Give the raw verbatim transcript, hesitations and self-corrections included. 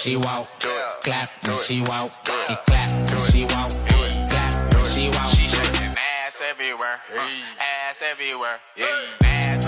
she walk, clap when she walk, and clap when she walk, clap when she walk. She shaking ass everywhere, uh, ass everywhere, yeah, ass